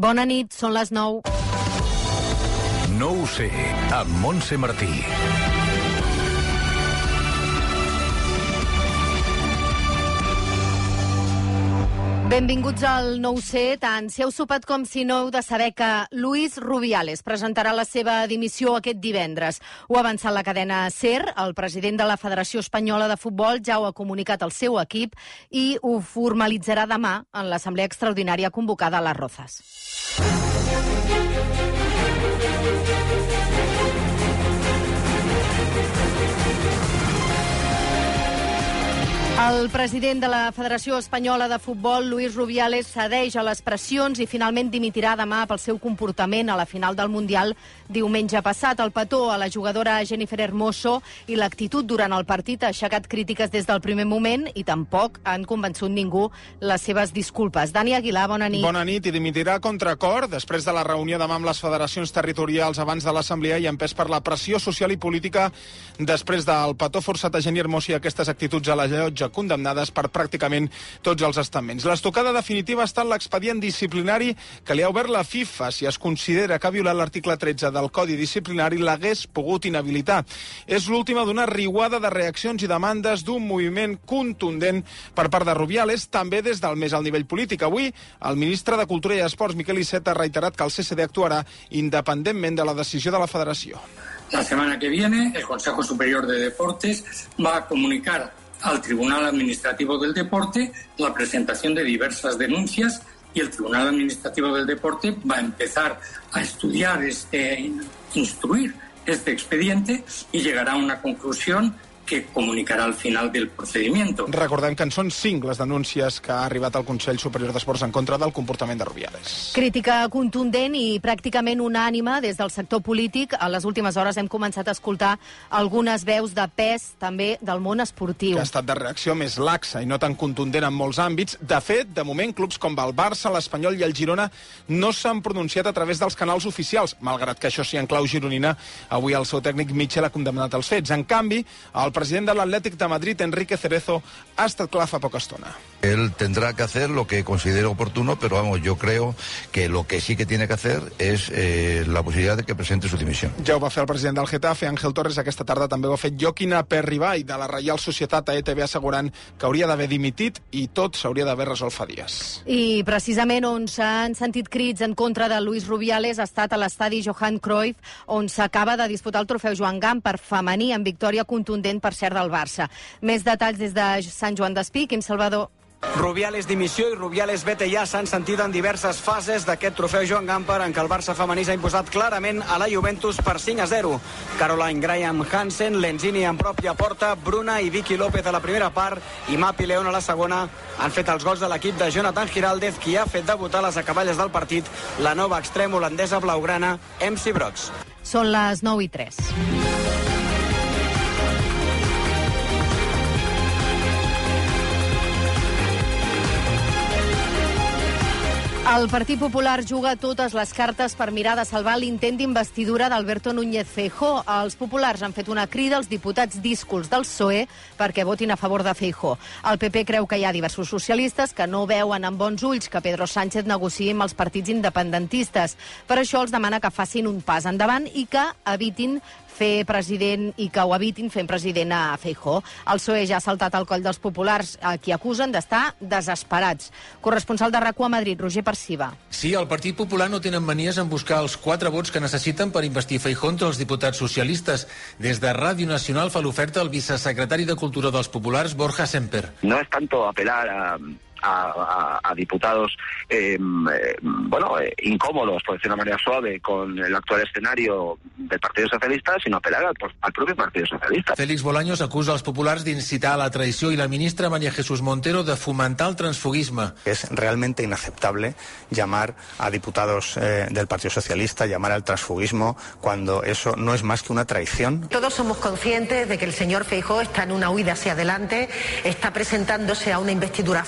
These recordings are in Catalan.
Bona nit, són les 9. No ho sé, amb Montse Martí. Benvinguts al No ho sé, tant si heu sopat com si no heu de saber que Luis Rubiales presentarà la seva dimissió aquest divendres. Ho ha avançat la cadena SER, el president de la Federació Espanyola de Futbol ja ho ha comunicat al seu equip i ho formalitzarà demà en l'assemblea extraordinària convocada a les Rozas. El president de la Federació Espanyola de Futbol, Luis Rubiales, cedeix a les pressions i finalment dimitirà demà pel seu comportament a la final del Mundial diumenge passat. El petó a la jugadora Jennifer Hermoso i l'actitud durant el partit ha aixecat crítiques des del primer moment i tampoc han convençut ningú les seves disculpes. Dani Aguilar, bona nit. Bona nit, i dimitirà a contracor després de la reunió demà amb les federacions territorials abans de l'Assemblea i empès per la pressió social i política després del petó forçat a Jenny Hermoso i aquestes actituds a la llotja condemnades per pràcticament tots els estaments. L'estocada definitiva està en l'expedient disciplinari que li ha obert la FIFA. Si es considera que ha violat l'article 13 del Codi Disciplinari, l'hagués pogut inhabilitar. És l'última d'una riuada de reaccions i demandes d'un moviment contundent per part de Rubiales, també des del més alt nivell polític. Avui, el ministre de Cultura i Esports, Miquel Iceta, ha reiterat que el CCD actuarà independentment de la decisió de la Federació. La semana que viene, el Consejo Superior de Deportes va a comunicar al Tribunal Administrativo del Deporte la presentación de diversas denuncias y el Tribunal Administrativo del Deporte va a empezar a estudiar instruir este expediente y llegará a una conclusión que comunicarà al final del procedimiento. Recordem que en són 5 les denúncies que ha arribat al Consell Superior d'Esports en contra del comportament de Rubiales. Crítica contundent i pràcticament unànime des del sector polític. A les últimes hores hem començat a escoltar algunes veus de pes també del món esportiu. Que ha estat de reacció més laxa i no tan contundent en molts àmbits. De fet, de moment, clubs com el Barça, l'Espanyol i el Girona no s'han pronunciat a través dels canals oficials, malgrat que això sí, en clau gironina, avui el seu tècnic Michel ha condemnat els fets. En canvi, el president de l'Atlètic de Madrid, Enrique Cerezo, ha estat clar fa poca estona. Él tendrá que hacer lo que considere oportuno, pero vamos, yo creo que lo que sí que tiene que hacer es la posibilidad de que presente su dimisión. Ja ho va fer el president del Getafe, Ángel Torres, aquesta tarda també ho ha fet Joaquín Aperribay de la Reial Societat a ETV, assegurant que hauria d'haver dimitit i tot s'hauria d'haver resolt fa dies. I precisament on s'han sentit crits en contra de Luis Rubiales ha estat a l'estadi Johan Cruyff, on s'acaba de disputar el trofeu Joan Gamper femení en victòria contundent, per cert, del Barça. Més detalls des de Sant Joan d'Espí, Quim Salvador. Rubiales dimissió i Rubiales vete ja s'han sentit en diverses fases d'aquest trofeu Joan Gamper en què el Barça femení s'ha imposat clarament a la Juventus per 5-0. Caroline Graham Hansen, Lenzini en pròpia porta, Bruna i Vicky López a la primera part i Mapi León a la segona han fet els gols de l'equip de Jonathan Giraldez, qui ha fet debutar les acaballes del partit la nova extrem holandesa blaugrana MC Brox. Són les 9:03. El Partit Popular juga totes les cartes per mirar de salvar l'intent d'investidura d'Alberto Núñez Feijóo. Els populars han fet una crida als diputats díscols del PSOE perquè votin a favor de Feijóo. El PP creu que hi ha diversos socialistes que no veuen amb bons ulls que Pedro Sánchez negociï amb els partits independentistes. Per això els demana que facin un pas endavant i que evitin fer president i que ho evitin fent president a Feijóo. El PSOE ja ha saltat al coll dels populars, a qui acusen d'estar desesperats. Corresponsal de RAC1 a Madrid, Roger Perciba. Sí, el Partit Popular no tenen manies en buscar els 4 vots que necessiten per investir Feijóo entre els diputats socialistes. Des de Ràdio Nacional fa l'oferta el vicesecretari de Cultura dels Populars, Borja Semper. No es tanto apelar a diputados incómodos, por decir de una manera suave, con el actual escenario del Partido Socialista, sino apelar al propio Partido Socialista. Félix Bolaños acusa als populars d'incitar a la traïció i la ministra María Jesús Montero de fomentar el transfugisme. Es realmente inaceptable llamar a diputados del Partido Socialista, llamar al transfugismo, cuando eso no es más que una traición. Todos somos conscientes de que el señor Feijóo está en una huida hacia adelante, está presentándose a una investidura falsa,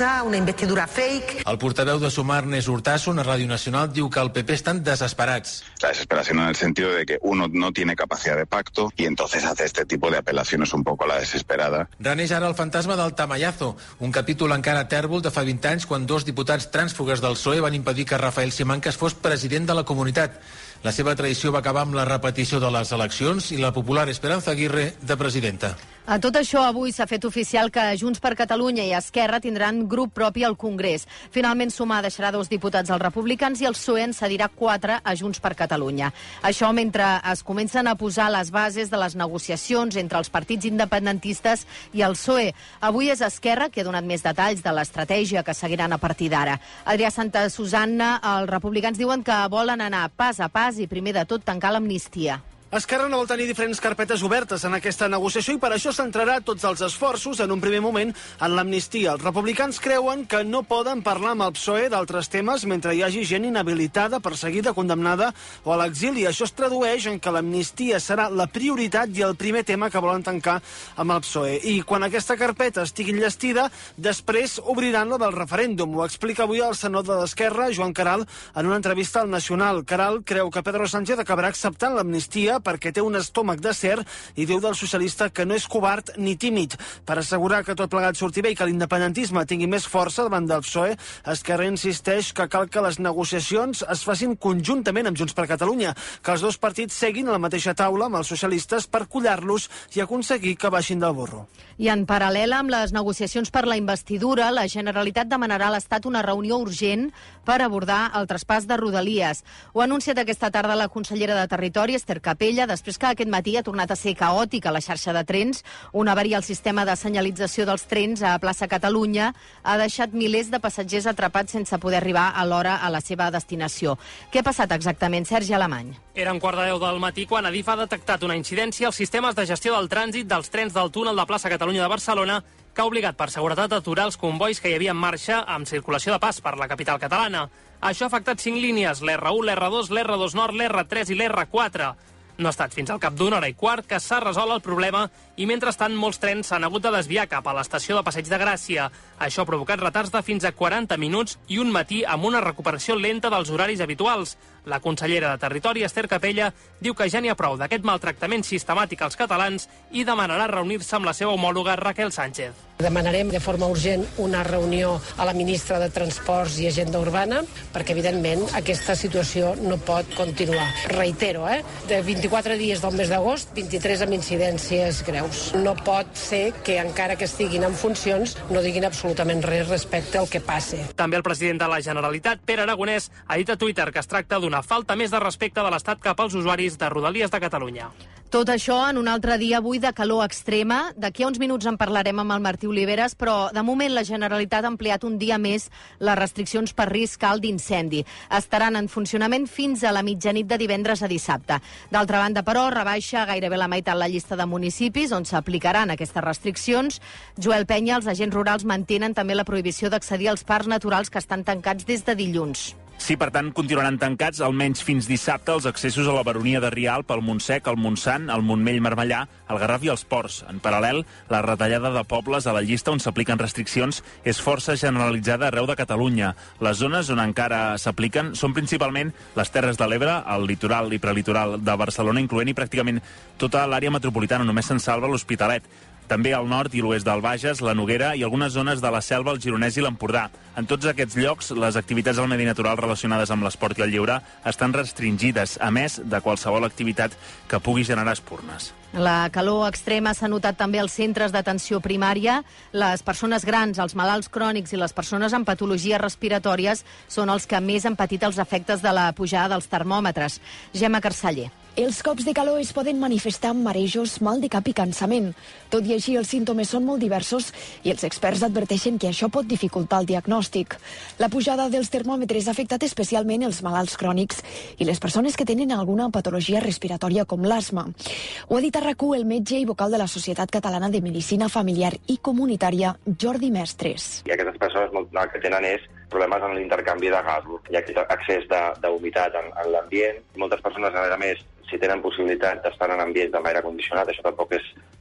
falsa, una investidura fake. El portaveu de Sumar, Ernest Urtasun, a Radio Nacional, diu que el PP están desesperats. La desesperación en el sentido de que uno no tiene capacidad de pacto y entonces hace este tipo de apelaciones un poco a la desesperada. Reneix ara el fantasma del tamallazo, un capítol encara tèrbol de fa 20 anys quan 2 diputats trànsfugues del PSOE van impedir que Rafael Simancas fos president de la comunitat. La seva traïció va acabar amb la repetició de les eleccions i la popular Esperanza Aguirre de presidenta. A tot això, avui s'ha fet oficial que Junts per Catalunya i Esquerra tindran grup propi al Congrés. Finalment, Sumar deixarà 2 diputats als republicans i el PSOE en cedirà 4 a Junts per Catalunya. Això mentre es comencen a posar les bases de les negociacions entre els partits independentistes i el PSOE. Avui és Esquerra que ha donat més detalls de l'estratègia que seguiran a partir d'ara. Adrià Santa Susanna, els republicans diuen que volen anar pas a pas i primer de tot tancar l'amnistia. Esquerra no vol tenir diferents carpetes obertes en aquesta negociació i per això centrarà tots els esforços en un primer moment en l'amnistia. Els republicans creuen que no poden parlar amb el PSOE d'altres temes mentre hi hagi gent inhabilitada, perseguida, condemnada o a l'exili. Això es tradueix en que l'amnistia serà la prioritat i el primer tema que volen tancar amb el PSOE. I quan aquesta carpeta estigui enllestida, després obriran la del referèndum. Ho explica avui el senador de l'Esquerra, Joan Caral, en una entrevista al Nacional. Caral creu que Pedro Sánchez acabarà acceptant l'amnistia perquè té un estómac d'acer i diu del socialista que no és covard ni tímid. Per assegurar que tot plegat surti bé i que l'independentisme tingui més força davant del PSOE, Esquerra insisteix que cal que les negociacions es facin conjuntament amb Junts per Catalunya, que els 2 partits seguin a la mateixa taula amb els socialistes per collar-los i aconseguir que baixin del burro. I en paral·lel amb les negociacions per la investidura, la Generalitat demanarà a l'Estat una reunió urgent per abordar el traspàs de Rodalies. Ho ha anunciat aquesta tarda la consellera de Territori, Esther Capella, després que aquest matí ha tornat a ser caòtica la xarxa de trens. Una avaria al sistema de senyalització dels trens a Plaça Catalunya ha deixat milers de passatgers atrapats sense poder arribar a l'hora a la seva destinació. Què ha passat exactament, Sergi Alemany? Era un 9:15 del matí quan Adif ha detectat una incidència als sistemes de gestió del trànsit dels trens del túnel de Plaça Catalunya de Barcelona que ha obligat per seguretat a aturar els convois que hi havia en marxa amb circulació de pas per la capital catalana. Això ha afectat 5 línies, l'R1, l'R2, l'R2 Nord, l'R3 i l'R4. No ha estat fins al cap d'una hora i quart que s'ha resolt el problema i, mentrestant, molts trens s'han hagut de desviar cap a l'estació de Passeig de Gràcia. Això ha provocat retards de fins a 40 minuts i un matí amb una recuperació lenta dels horaris habituals. La consellera de Territori, Esther Capella, diu que ja n'hi ha prou d'aquest maltractament sistemàtic als catalans i demanarà reunir-se amb la seva homòloga Raquel Sánchez. Demanarem de forma urgent una reunió a la ministra de Transports i Agenda Urbana perquè, evidentment, aquesta situació no pot continuar. Reitero, de 24 dies del mes d'agost, 23 amb incidències greus. No pot ser que, encara que estiguin en funcions, no diguin absolutament res respecte al que passe. També el president de la Generalitat, Pere Aragonès, ha dit a Twitter que es tracta d'una falta més de respecte de l'Estat cap als usuaris de Rodalies de Catalunya. Tot això en un altre dia avui de calor extrema. D'aquí a uns minuts en parlarem amb el Martí Oliveres, però de moment la Generalitat ha ampliat un dia més les restriccions per risc alt d'incendi. Estaran en funcionament fins a la mitjanit de divendres a dissabte. D'altra banda, però, rebaixa gairebé la meitat la llista de municipis on s'aplicaran aquestes restriccions. Joel Penya, els agents rurals mantenen també la prohibició d'accedir als parcs naturals que estan tancats des de dilluns. Sí, per tant, continuaran tancats almenys fins dissabte els accessos a la baronia de Rialp, el Montsec, el Montsant, el Montmell-Marmellà, el Garraf i els Ports. En paral·lel, la retallada de pobles a la llista on s'apliquen restriccions és força generalitzada arreu de Catalunya. Les zones on encara s'apliquen són principalment les Terres de l'Ebre, el litoral i prelitoral de Barcelona, incloent-hi pràcticament tota l'àrea metropolitana, només se'n salva l'Hospitalet. També al nord i l'oest del Bages, la Noguera i algunes zones de la Selva, el Gironès i l'Empordà. En tots aquests llocs, les activitats al medi natural relacionades amb l'esport i el lleure estan restringides, a més de qualsevol activitat que pugui generar espurnes. La calor extrema s'ha notat també als centres d'atenció primària. Les persones grans, els malalts crònics i les persones amb patologies respiratòries són els que més han patit els efectes de la pujada dels termòmetres. Gemma Carceller. Els cops de calor es poden manifestar amb marejos, mal de cap i cansament. Tot i així, els símptomes són molt diversos i els experts adverteixen que això pot dificultar el diagnòstic. La pujada dels termòmetres ha afectat especialment els malalts crònics i les persones que tenen alguna patologia respiratòria com l'asma. Ho ha dit a RAC1 el metge i vocal de la Societat Catalana de Medicina Familiar i Comunitària, Jordi Mestres. I aquestes persones el que tenen és problemes en l'intercanvi de gasos. Hi ha excés d'humitat en l'ambient. Moltes persones, a més, si tenen possibilitat d'estar en ambients amb aire condicionat, això tampoc és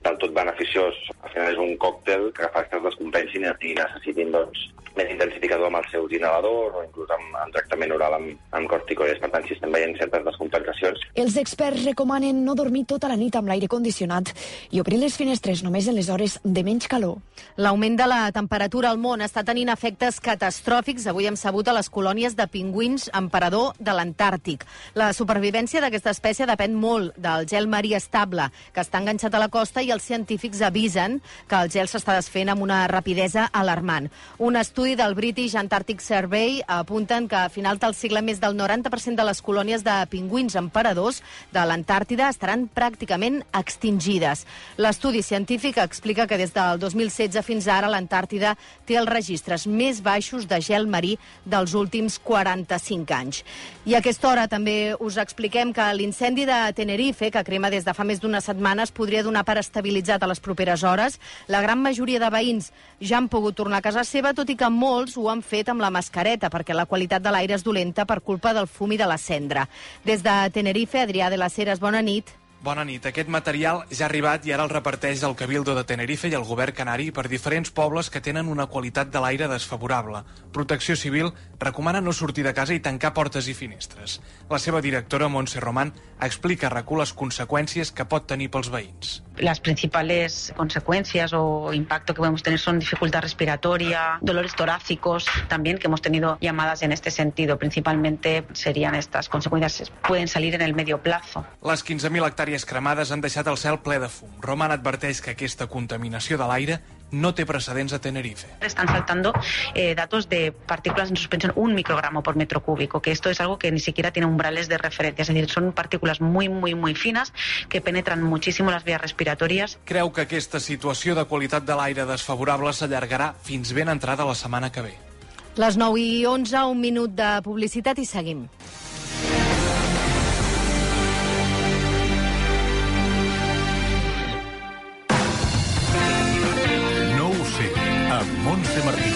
del tot beneficiós. Al final és un còctel que fa que es descompensin i necessitin més intensificador amb els seus inhaladors o inclús amb tractament oral amb corticoides. Per tant, si estem veient certes descompensacions. Els experts recomanen no dormir tota la nit amb l'aire condicionat i obrir les finestres només en les hores de menys calor. L'augment de la temperatura al món està tenint efectes catastròfics. Avui hem sabut a les colònies de pingüins emperador de l'Antàrtic. La supervivència d'aquesta espècie depèn molt del gel marí estable que està enganxat a la costa i els científics avisen que el gel s'està desfent amb una rapidesa alarmant. Un estudi del British Antarctic Survey apunten que a final del segle més del 90% de les colònies de pingüins emperadors de l'Antàrtida estaran pràcticament extingides. L'estudi científic explica que des del 2016 fins ara l'Antàrtida té els registres més baixos de gel marí dels últims 45 anys. I a aquesta hora també us expliquem que l'incendi de Tenerife, que crema des de fa més d'unes setmanes, podria donar per estabilitzat a les properes hores. La gran majoria de veïns ja han pogut tornar a casa seva, tot i que molts ho han fet amb la mascareta, perquè la qualitat de l'aire és dolenta per culpa del fum i de la cendra. Des de Tenerife, Adrià de las Heras, bona nit. Bona nit. Aquest material ja ha arribat i ara el reparteix el Cabildo de Tenerife i el govern canari per diferents pobles que tenen una qualitat de l'aire desfavorable. Protecció Civil recomana no sortir de casa i tancar portes i finestres. La seva directora, Montse Román, explica a RAC1 les conseqüències que pot tenir pels veïns. Las principales consecuencias o impacto que podemos tener son dificultad respiratoria, dolores torácicos, también que hemos tenido llamadas en este sentido. Principalmente serían estas consecuencias, pueden salir en el medio plazo. Les 15.000 hectàrees cremades han deixat el cel ple de fum. Roman adverteix que aquesta contaminació de l'aire no té precedents a Tenerife. Están saltando datos de partículas en suspensión 1 microgramo por metro cúbico, que esto es algo que ni siquiera tiene umbrales de referencia, es decir, son partículas muy finas que penetran muchísimo las vías respiratorias. Creu que aquesta situació de qualitat de l'aire desfavorable s'allargarà fins ben entrada la setmana que ve. Les 9:11, un minut de publicitat i seguim. Amb Montse Martí.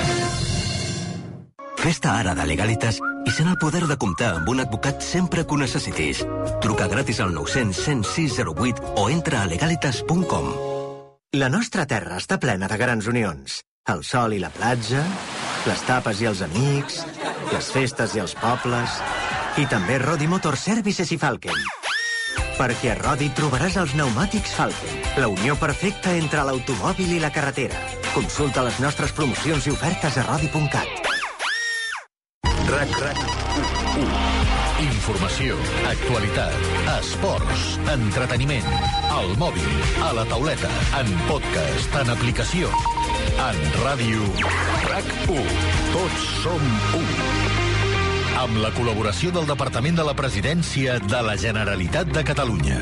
Fes-te ara de Legalitas i sent el poder de comptar amb un advocat sempre que ho necessitis. Truca gratis al 900 106 08 o entra a legalitas.com. La nostra terra està plena de grans unions. El sol i la platja, les tapes i els amics, les festes i els pobles, i també Rodi Motor Services i Falken. Perquè a Rodi trobaràs els pneumàtics Falken, la unió perfecta entre l'automòbil i la carretera. Consulta les nostres promocions i ofertes a rodi.cat. Informació, actualitat, esports, entreteniment, al mòbil, a la tauleta, en podcast, en aplicació, en ràdio, RAC1. Tots som u. Amb la col·laboració del Departament de la Presidència de la Generalitat de Catalunya.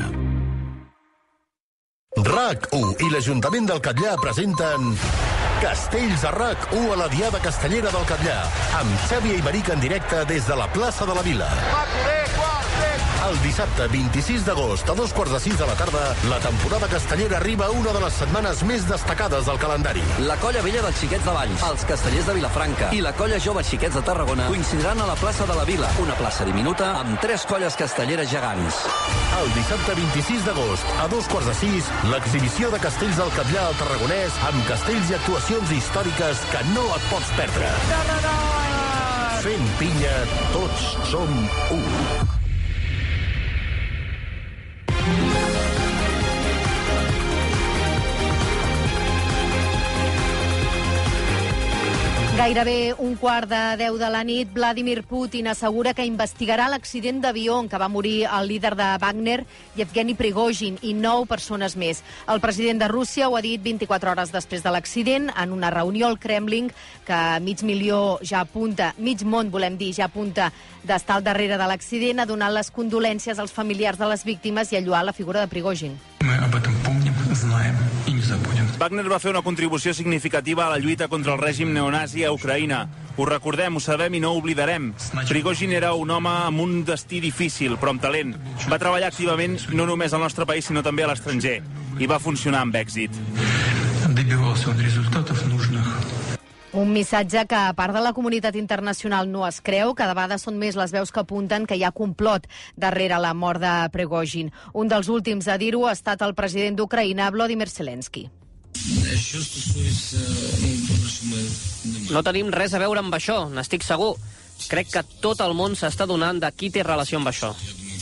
RAC1 i l'Ajuntament del Catllar presenten Castells a RAC1 a la Diada Castellera del Catllar, amb Xavi Iberic en directe des de la plaça de la Vila. El dissabte 26 d'agost a 2:45 de la tarda, la temporada castellera arriba a una de les setmanes més destacades del calendari. La colla vella dels Xiquets de Valls, els castellers de Vilafranca i la colla jove Xiquets de Tarragona coincidiran a la plaça de la Vila, una plaça diminuta amb 3 colles castelleres gegants. El dissabte 26 d'agost a 2:15, l'exhibició de castells del Catllar al Tarragonès amb castells i actuacions històriques que no et pots perdre. Fent pinya, tots som u. Gairebé 1:15 de la nit, Vladimir Putin assegura que investigarà l'accident d'avió en què va morir el líder de Wagner, Yevgeny Prigozhin, i 9 persones més. El president de Rússia ho ha dit 24 hores després de l'accident, en una reunió al Kremlin, que mig món, volem dir, ja apunta d'estar al darrere de l'accident, ha donat les condolències als familiars de les víctimes i ha lloat la figura de Prigozhin. Wagner va fer una contribució significativa a la lluita contra el règim neonazi a Ucraïna. Ho recordem, ho sabem i no ho oblidarem. Prigozhin era un home amb un destí difícil, però amb talent. Va treballar activament no només al nostre país, sinó també a l'estranger. I va funcionar amb èxit. Un missatge que, a part de la comunitat internacional, no es creu. Cada vegada són més les veus que apunten que hi ha complot darrere la mort de Prigozhin. Un dels últims a dir-ho ha estat el president d'Ucraïna, Volodymyr Zelensky. No tenim res a veure amb això, n'estic segur. Crec que tot el món s'està donant de qui té relació amb això.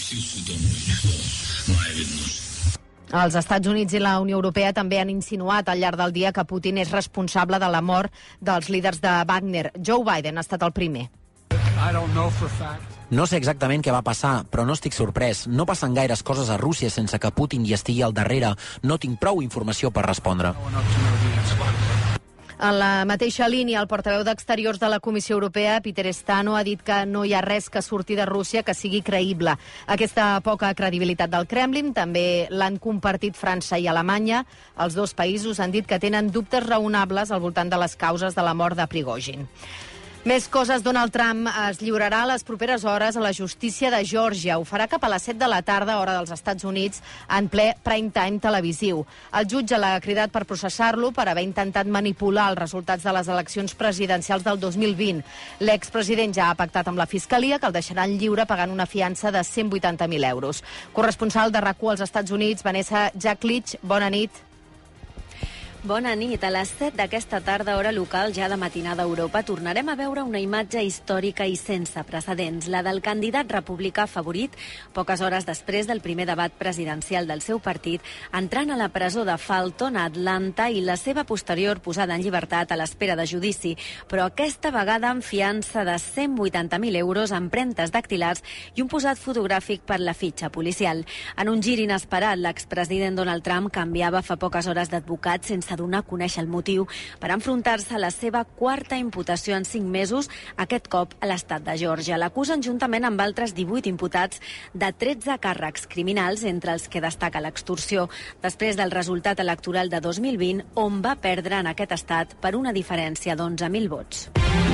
Els Estats Units i la Unió Europea també han insinuat al llarg del dia que Putin és responsable de la mort dels líders de Wagner. Joe Biden ha estat el primer. No sé exactament què va passar, però no estic sorprès. No passen gaires coses a Rússia sense que Putin hi estigui al darrere. No tinc prou informació per respondre. En la mateixa línia, el portaveu d'Exteriors de la Comissió Europea, Peter Stano, ha dit que no hi ha res que surti de Rússia que sigui creïble. Aquesta poca credibilitat del Kremlin també l'han compartit França i Alemanya. Els dos països han dit que tenen dubtes raonables al voltant de les causes de la mort de Prigozhin. Més coses. Donald Trump es lliurarà a les properes hores a la justícia de Geòrgia. Ho farà cap a les 7 de la tarda, hora dels Estats Units, en ple prime time televisiu. El jutge l'ha cridat per processar-lo per haver intentat manipular els resultats de les eleccions presidencials del 2020. L'expresident ja ha pactat amb la Fiscalia que el deixaran lliure pagant una fiança de 180.000 euros. Corresponsal de RAC1 als Estats Units, Vanessa Jaklich, bona nit. Bona nit. A les 7 d'aquesta tarda, hora local, ja de matinada a Europa, tornarem a veure una imatge històrica i sense precedents, la del candidat republicà favorit, poques hores després del primer debat presidencial del seu partit, entrant a la presó de Fulton, a Atlanta, i la seva posterior posada en llibertat a l'espera de judici, però aquesta vegada amb fiança de 180.000 euros, empremtes dactilars i un posat fotogràfic per la fitxa policial. En un gir inesperat, l'expresident Donald Trump canviava fa poques hores d'advocat sense donar a conèixer el motiu per enfrontar-se a la seva quarta imputació en 5 mesos, aquest cop a l'estat de Geòrgia. L'acusen juntament amb altres 18 imputats de 13 càrrecs criminals, entre els que destaca l'extorsió, després del resultat electoral de 2020, on va perdre en aquest estat per una diferència d'11.000 vots.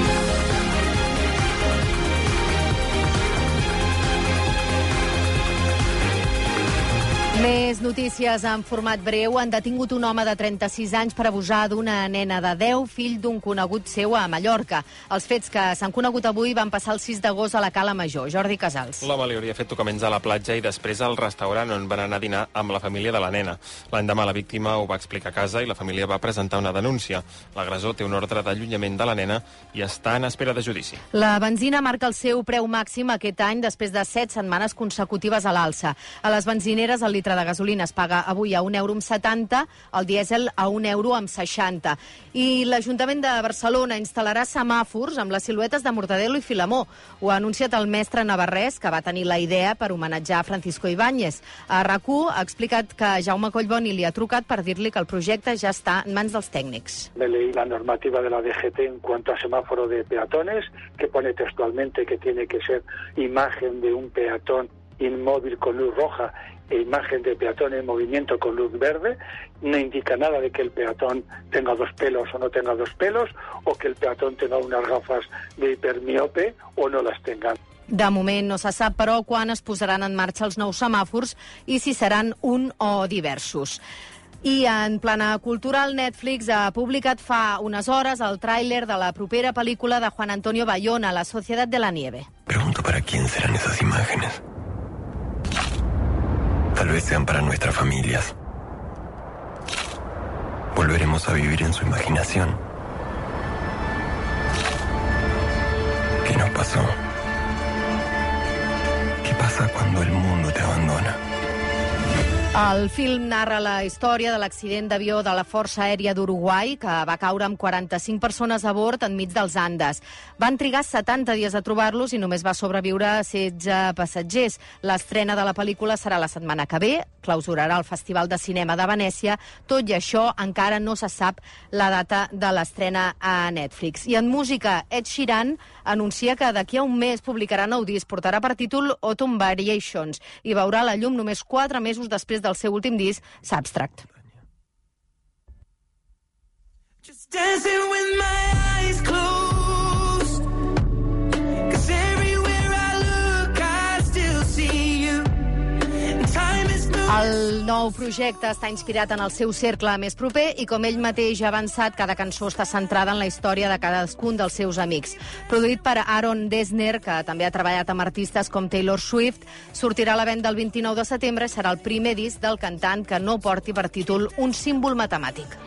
Més notícies en format breu. Han detingut un home de 36 anys per abusar d'una nena de 10, fill d'un conegut seu a Mallorca. Els fets que s'han conegut avui van passar el 6 d'agost a la Cala Major. Jordi Casals. L'home li hauria fet tocaments a la platja i després al restaurant on van anar a dinar amb la família de la nena. L'endemà la víctima ho va explicar a casa i la família va presentar una denúncia. L'agressor té un ordre d'allunyament de la nena i està en espera de judici. La benzina marca el seu preu màxim aquest any després de 7 setmanes consecutives a l'alça. A les benzineres el litre de gasolina es paga avui a 1,70 €, el dièsel a 1,60 €. I l'Ajuntament de Barcelona instal·larà semàfors amb les siluetes de Mortadelo i Filemó. Ho ha anunciat el mestre navarrès, que va tenir la idea per homenatjar Francisco Ibáñez. A RAC1 ha explicat que Jaume Collboni li ha trucat per dir-li que el projecte ja està en mans dels tècnics. Me leí la normativa de la DGT en cuanto a semáforo de peatones, que pone textualmente que tiene que ser imagen de un peatón inmóvil con luz roja e imagen de peatón en movimiento con luz verde. No indica nada de que el peatón tenga 2 pelos o no tenga 2 pelos, o que el peatón tenga unas gafas de hipermiope o no las tenga. De moment no se sap, però, quan es posaran en marxa els nous semàfors i si seran un o diversos. I en plana cultural, Netflix ha publicat fa unes hores el tràiler de la propera pel·lícula de Juan Antonio Bayona, La Sociedad de la Nieve. Pregunto para quién serán esas imágenes. Tal vez sean para nuestras familias. Volveremos a vivir en su imaginación. ¿Qué nos pasó? ¿Qué pasa cuando el mundo te abandona? El film narra la història de l'accident d'avió de la Força Aèria d'Uruguai, que va caure amb 45 persones a bord enmig dels Andes. Van trigar 70 dies a trobar-los i només va sobreviure 16 passatgers. L'estrena de la pel·lícula serà la setmana que ve, clausurarà el Festival de Cinema de Venècia. Tot i això, encara no se sap la data de l'estrena a Netflix. I en música, Ed Sheeran anuncia que d'aquí a un mes publicarà nou disc. Portarà per títol Autumn Variations i veurà la llum només 4 mesos després del seu últim disc, Substract. El nou projecte està inspirat en el seu cercle més proper i, com ell mateix ha avançat, cada cançó està centrada en la història de cadascun dels seus amics. Produït per Aaron Dessner, que també ha treballat amb artistes com Taylor Swift, sortirà a la venda el 29 de setembre i serà el primer disc del cantant que no porti per títol un símbol matemàtic.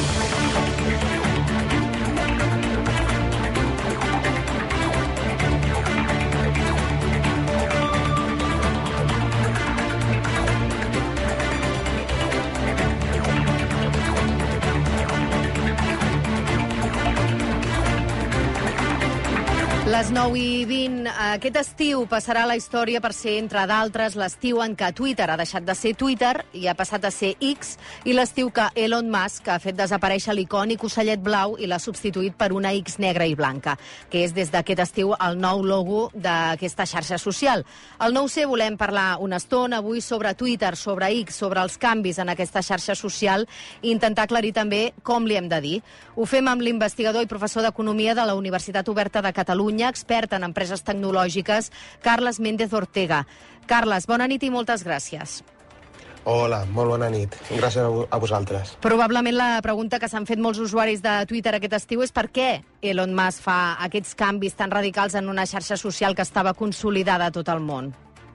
Les 9:20. Aquest estiu passarà a la història per ser, entre d'altres, l'estiu en què Twitter ha deixat de ser Twitter i ha passat a ser X, i l'estiu que Elon Musk ha fet desaparèixer l'icònic ocellet blau i l'ha substituït per una X negra i blanca, que és des d'aquest estiu el nou logo d'aquesta xarxa social. Al 9C volem parlar una estona avui sobre Twitter, sobre X, sobre els canvis en aquesta xarxa social i intentar aclarir també com li hem de dir. Ho fem amb l'investigador i professor d'Economia de la Universitat Oberta de Catalunya, expert en empreses tecnològiques, Carles Méndez Ortega. Carles, bona nit i moltes gràcies. Hola, molt bona nit. Gràcies a vosaltres. Probablement la pregunta que s'han fet molts usuaris de Twitter aquest estiu és per què Elon Musk fa aquests canvis tan radicals en una xarxa social que estava consolidada a tot el món.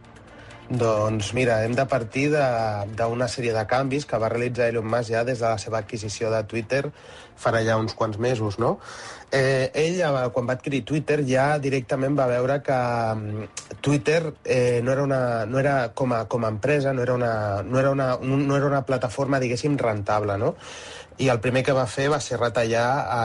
Doncs mira, hem de partir d'una sèrie de canvis que va realitzar Elon Musk ja des de la seva adquisició de Twitter farà ja uns quants mesos, no? Ell, quan va adquirir Twitter, ja directament va veure que Twitter no era com a empresa, no era una plataforma, diguéssim, rentable, no? I el primer que va fer va ser retallar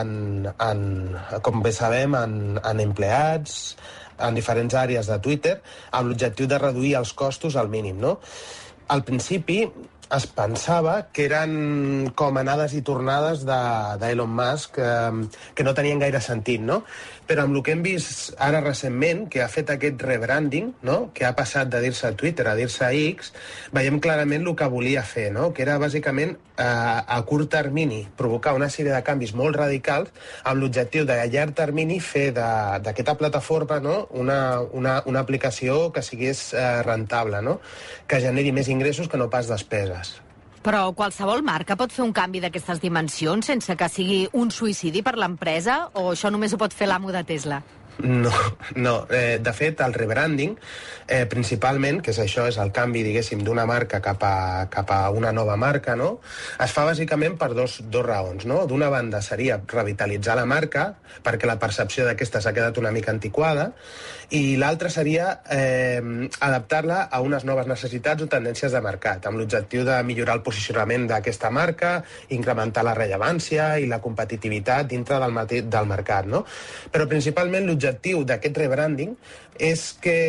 com bé sabem, en empleats, en diferents àrees de Twitter, amb l'objectiu de reduir els costos al mínim, no? Al principi es pensava que eren com anades i tornades d'Elon Musk que no tenien gaire sentit, no? Però amb el que hem vist ara recentment, que ha fet aquest rebranding, no? Que ha passat de dir-se Twitter a dir-se X, veiem clarament el que volia fer, no? Que era bàsicament a curt termini provocar una sèrie de canvis molt radicals amb l'objectiu de a llarg termini fer d'aquesta plataforma, no? una aplicació que sigués rentable, no? Que generi més ingressos que no pas despeses. Però qualsevol marca pot fer un canvi d'aquestes dimensions sense que sigui un suïcidi per l'empresa, o això només ho pot fer l'amo de Tesla? No. De fet, el rebranding, principalment, que és això, és el canvi, diguéssim, d'una marca cap a una nova marca, no? Es fa bàsicament per dos raons, no? D'una banda seria revitalitzar la marca, perquè la percepció d'aquesta s'ha quedat una mica antiquada, i l'altra seria adaptar-la a unes noves necessitats o tendències de mercat, amb l'objectiu de millorar el posicionament d'aquesta marca, incrementar la rellevància i la competitivitat dintre del mercat, no? Però principalment l'objectiu d'aquest rebranding és que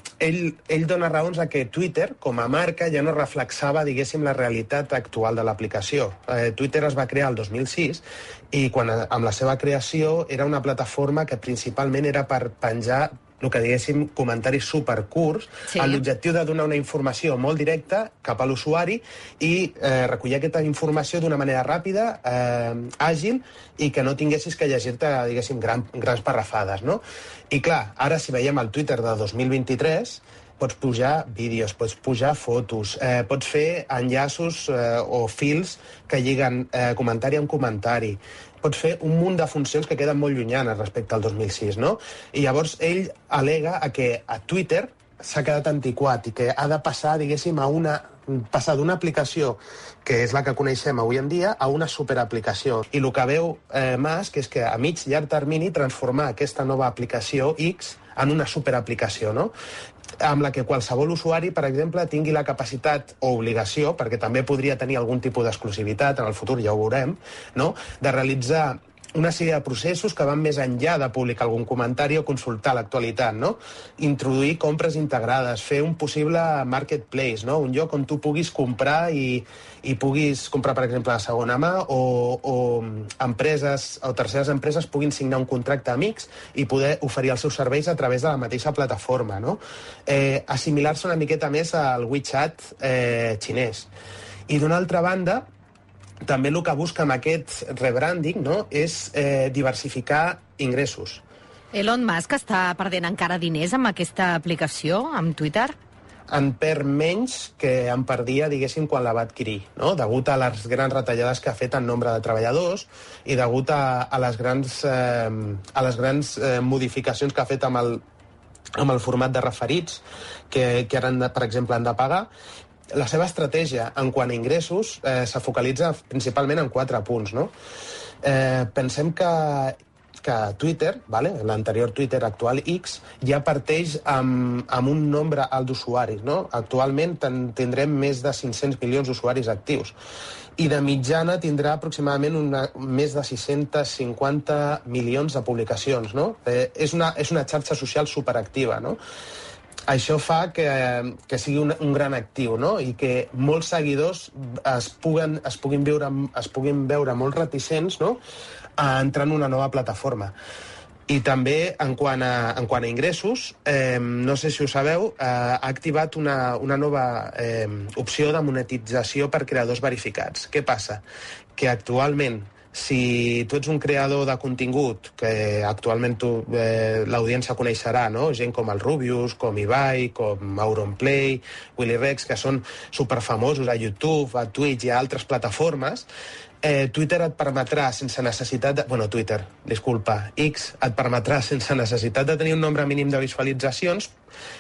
ell dona raons a que Twitter, com a marca, ja no reflexava, diguéssim, la realitat actual de l'aplicació. Twitter es va crear el 2006 i amb la seva creació era una plataforma que principalment era per penjar el que diguéssim comentaris supercurts, sí, amb l'objectiu de donar una informació molt directa cap a l'usuari i recollir aquesta informació d'una manera ràpida, àgil, i que no tinguessis que llegir-te, diguéssim, grans parrafades, no? I clar, ara si veiem el Twitter de 2023, pots pujar vídeos, pots pujar fotos, pots fer enllaços o fils que lliguen comentari amb comentari, pots fer un munt de funcions que queden molt llunyanes respecte al 2006, no? I llavors ell al·lega que a Twitter s'ha quedat antiquat i que ha de passar, diguéssim, passar d'una aplicació que és la que coneixem avui en dia a una superaplicació. I el que veu Musk és que a mig llarg termini transformar aquesta nova aplicació X en una superaplicació, no? Amb la que qualsevol usuari, per exemple, tingui la capacitat o obligació, perquè també podria tenir algun tipus d'exclusivitat, en el futur ja ho veurem, no? De realitzar una sèrie de processos que van més enllà de publicar algun comentari o consultar l'actualitat, no? Introduir compres integrades, fer un possible marketplace, no? Un lloc on tu puguis comprar i puguis comprar, per exemple, de segona mà, o empreses o terceres empreses puguin signar un contracte amics i poder oferir els seus serveis a través de la mateixa plataforma, no? Assimilar-se una miqueta més al WeChat xinès. I d'una altra banda, també el que busca amb aquest rebranding, no, és diversificar ingressos. Elon Musk està perdent encara diners amb aquesta aplicació, amb Twitter? en perd menys que en perdia, diguéssim, quan la va adquirir, no? Degut a les grans retallades que ha fet en nombre de treballadors i degut a les grans modificacions que ha fet amb el format de referits, que ara, per exemple, han de pagar. La seva estratègia en quant a ingressos se focalitza principalment en 4 punts, no? Pensem que Twitter, l'anterior Twitter, actual X, ja parteix amb un nombre alt d'usuaris, no? Actualment tindrem més de 500 milions d'usuaris actius i de mitjana tindrà aproximadament més de 650 milions de publicacions, no? És una xarxa social superactiva, no? Això fa que sigui un gran actiu, no? I que molts seguidors es puguin veure molt reticents, no?, a entrar en una nova plataforma. I també, en quant a ingressos, no sé si ho sabeu, ha activat una nova opció de monetització per creadors verificats. Què passa? Que actualment, si tu ets un creador de contingut, que actualment l'audiència coneixerà, no? Gent com el Rubius, com Ibai, com Auronplay, Willy Rex, que són superfamosos a YouTube, a Twitch i a altres plataformes, Twitter et permetrà, sense necessitat X et permetrà, sense necessitat de tenir un nombre mínim de visualitzacions,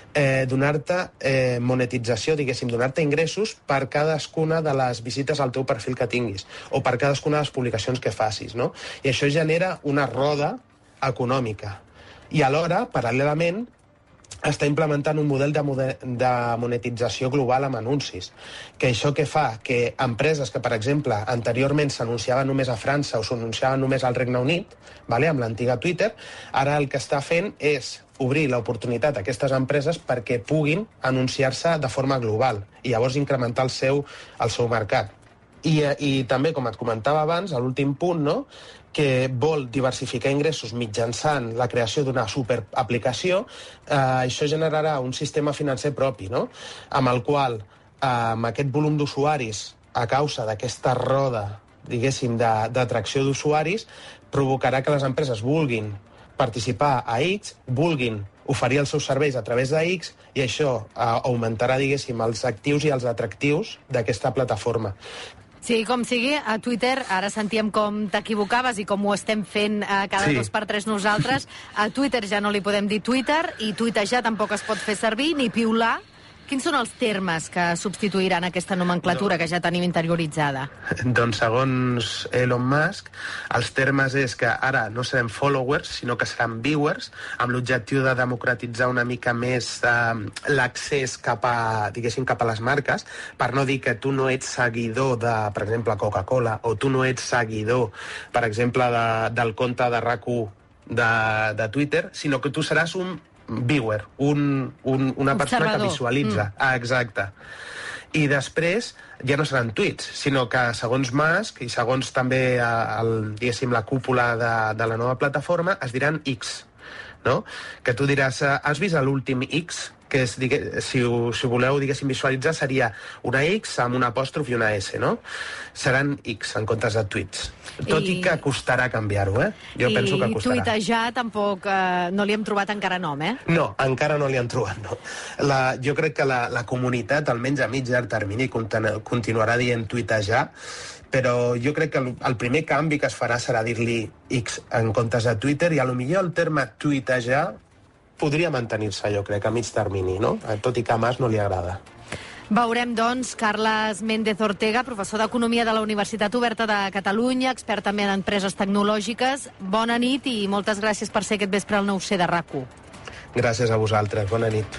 donar-te monetització, diguéssim, donar-te ingressos per cadascuna de les visites al teu perfil que tinguis o per cadascuna de les publicacions que facis, no? I això genera una roda econòmica. I alhora, paral·lelament, està implementant un model de monetització global amb anuncis. Que això què fa? Que empreses que, per exemple, anteriorment s'anunciaven només a França o s'anunciaven només al Regne Unit, amb l'antiga Twitter, ara el que està fent és obrir l'oportunitat a aquestes empreses perquè puguin anunciar-se de forma global i llavors incrementar el seu mercat. I també, com et comentava abans, a l'últim punt, no?, que vol diversificar ingressos mitjançant la creació d'una superaplicació, això generarà un sistema financer propi, no?, amb el qual, amb aquest volum d'usuaris, a causa d'aquesta roda, diguéssim, d'atracció d'usuaris, provocarà que les empreses vulguin participar a X, vulguin oferir els seus serveis a través de X, i això augmentarà, diguéssim, els actius i els atractius d'aquesta plataforma. Sí, com sigui, a Twitter, ara sentíem com t'equivocaves i com ho estem fent cada 2 per 3 nosaltres, a Twitter ja no li podem dir Twitter, i tuitejar tampoc es pot fer servir, ni piular. Quins són els termes que substituiran aquesta nomenclatura que ja tenim interioritzada? Doncs, segons Elon Musk, els termes és que ara no serem followers, sinó que seran viewers, amb l'objectiu de democratitzar una mica més l'accés cap a les marques, per no dir que tu no ets seguidor de, per exemple, Coca-Cola, o tu no ets seguidor, per exemple, del compte de RAC1 de Twitter, sinó que tu seràs un viewer, una persona que visualitza. Exacte. I després ja no seran tuits, sinó que segons Musk i segons també diguéssim la cúpula de la nova plataforma es diran X, no? Que tu diràs, has vist l'últim X? Que és, si voleu, diguéssim, visualitzar, seria una X amb un apòstrof i una S, no? Seran X en comptes de tuits. Tot i que costarà canviar-ho, Jo penso que costarà. I tuitejar tampoc no li hem trobat encara nom, No, encara no li han trobat, no. Jo crec que la comunitat, almenys a mig llarg termini, continuarà dient tuitejar, però jo crec que el primer canvi que es farà serà dir-li X en comptes de Twitter, i potser el terme tuitejar podria mantenir-se, jo crec, a mig termini, no? Tot i que a Mas no li agrada. Veurem, doncs, Carles Méndez Ortega, professor d'Economia de la Universitat Oberta de Catalunya, expert també en empreses tecnològiques. Bona nit i moltes gràcies per ser aquest vespre al 9C de RAC1. Gràcies a vosaltres. Bona nit.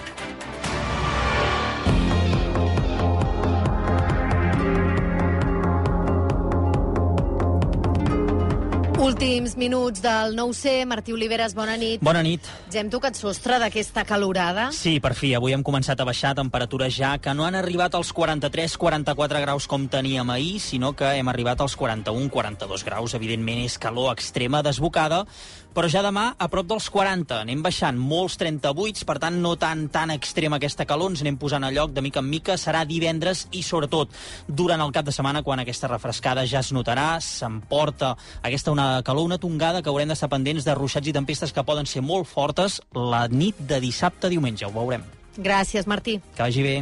Últims minuts del 9C. Martí Oliveres, bona nit. Bona nit. Ja hem tocat sostre d'aquesta calorada? Sí, per fi. Avui hem començat a baixar temperatures ja que no han arribat als 43-44 graus com teníem ahir, sinó que hem arribat als 41-42 graus. Evidentment és calor extrema, desbocada, però ja demà a prop dels 40. Anem baixant molts 38, per tant no tan extrema aquesta calor, ens anem posant a lloc de mica en mica. Serà divendres i sobretot durant el cap de setmana quan aquesta refrescada ja es notarà, s'emporta aquesta una calor, una tongada que haurem d'estar pendents de ruixats i tempestes que poden ser molt fortes la nit de dissabte a diumenge, ho veurem. Gràcies, Martí. Que vagi bé.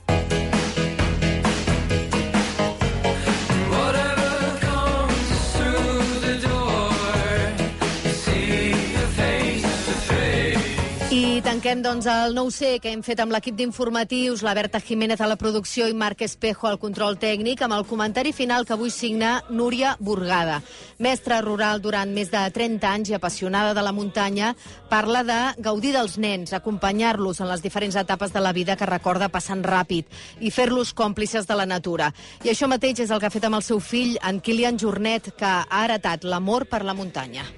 I tanquem, doncs, el 9C que hem fet amb l'equip d'informatius, la Berta Jiménez a la producció i Marc Espejo al control tècnic, amb el comentari final que avui signa Núria Burgada. Mestra rural durant més de 30 anys i apassionada de la muntanya, parla de gaudir dels nens, acompanyar-los en les diferents etapes de la vida que recorda passant ràpid i fer-los còmplices de la natura. I això mateix és el que ha fet amb el seu fill, en Kilian Jornet, que ha heretat l'amor per la muntanya.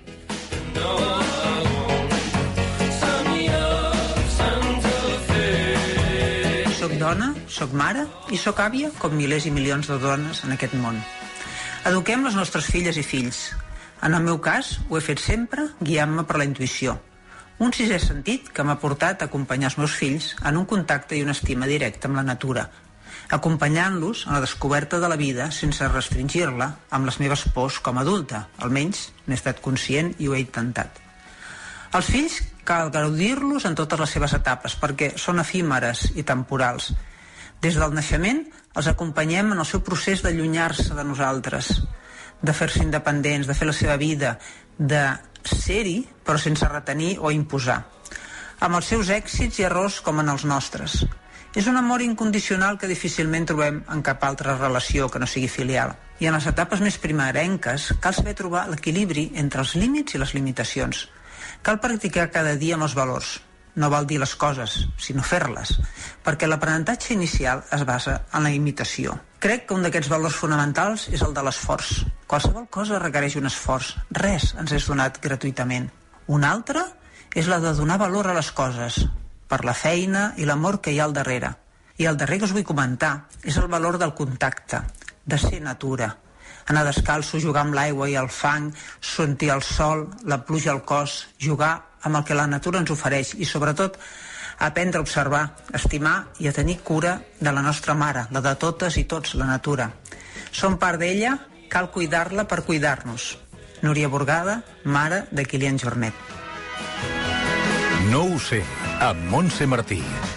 Soc dona, soc mare i soc àvia com milers i milions de dones en aquest món. Eduquem les nostres filles i fills. En el meu cas, ho he fet sempre guiant-me per la intuïció. Un sisè sentit que m'ha portat a acompanyar els meus fills en un contacte i una estima directa amb la natura, acompanyant-los en la descoberta de la vida sense restringir-la amb les meves pors com a adulta. Almenys n'he estat conscient i ho he intentat. Els fills cal gaudir-los en totes les seves etapes perquè són efímeres i temporals. Des del naixement els acompanyem en el seu procés d'allunyar-se de nosaltres, de fer-se independents, de fer la seva vida, de ser-hi però sense retenir o imposar, amb els seus èxits i errors com en els nostres. És un amor incondicional que difícilment trobem en cap altra relació que no sigui filial. I en les etapes més primerenques cal saber trobar l'equilibri entre els límits i les limitacions. Cal practicar cada dia amb els valors. No val dir les coses, sinó fer-les, perquè l'aprenentatge inicial es basa en la imitació. Crec que un d'aquests valors fonamentals és el de l'esforç. Qualsevol cosa requereix un esforç. Res ens és donat gratuïtament. Un altre és la de donar valor a les coses, per la feina i l'amor que hi ha al darrere. I el darrer que us vull comentar és el valor del contacte, de ser natura. Anar descalço, jugar amb l'aigua i el fang, sentir el sol, la pluja al cos, jugar amb el que la natura ens ofereix i, sobretot, aprendre a observar, a estimar i a tenir cura de la nostra mare, la de totes i tots, la natura. Som part d'ella, cal cuidar-la per cuidar-nos. Núria Burgada, mare de Kilian Jornet. No ho sé, amb Montse Martí.